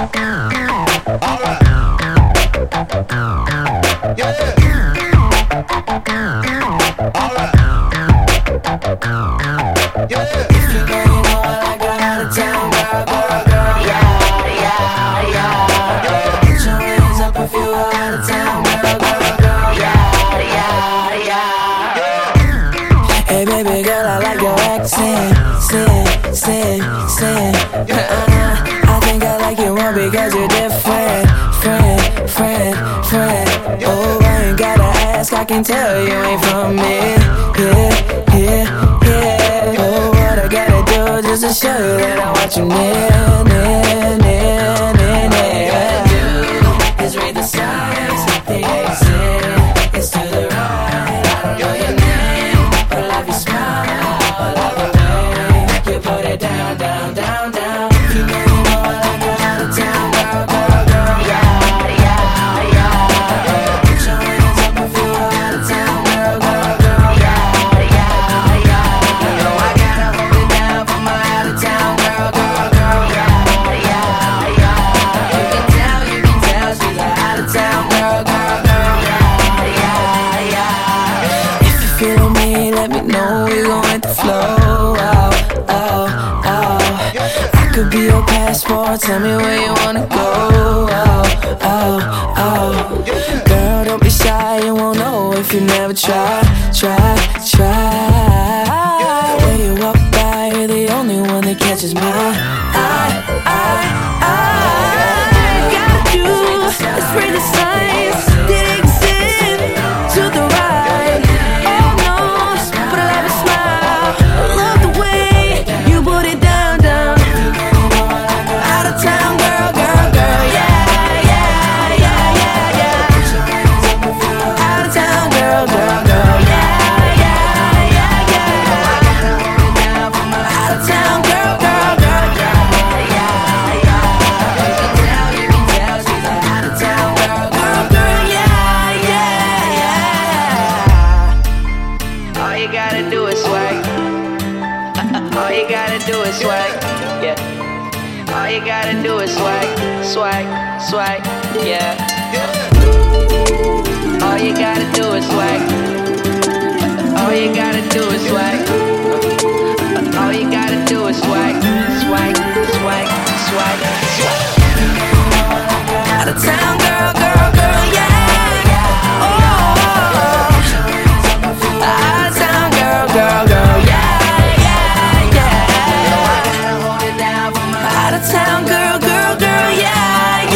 Alright. Yeah. Alright. Yeah. If you know, you know I like her out of town girl, girl, girl. Yeah, yeah, yeah. Put your hands up if you are out of town girl, girl, girl. Yeah, yeah, yeah. Hey baby girl, I like your accent. Sin. I think I like you more because you're different. Friend. Oh, I ain't gotta ask, I can tell you ain't from me. Yeah. Oh, what I gotta do just to show you that I want you near. Do is read the signs, the exit is to the right. I don't know your name, but I love your smile. I love the way you put it down. You know I like her out of town girl, girl. Yeah. Put your hands up if you are out of town girl, girl. Yeah. You know I gotta hold it down for my out of town girl, girl. Yeah. You can tell she's a out of town girl, girl. Yeah. If you're feeling me, let me know we gon' hit the flow. I could be your passport, tell me where you wanna go. Girl, don't be shy, you won't know if you never try. When you walk by, you're the only one that catches my eye. Gotta do is read the signs, did exist to the right. Oh no, but I love your smile. I love the way you put it down. Out of town girl, yeah. Out of town girl, yeah. I gotta hold it down for my out of town girl, You can tell she's an out of town girl, yeah. All you gotta do is swag. All you gotta do is swag, yeah. All you gotta do is swag, yeah. All you gotta do is swag. All you gotta do is swag. All you gotta do is swag. Out of town girl, yeah. Oh, out of town girl, yeah. Hold it down for my out of town girl, yeah.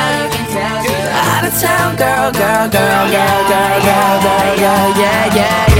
Out of town girl, yeah.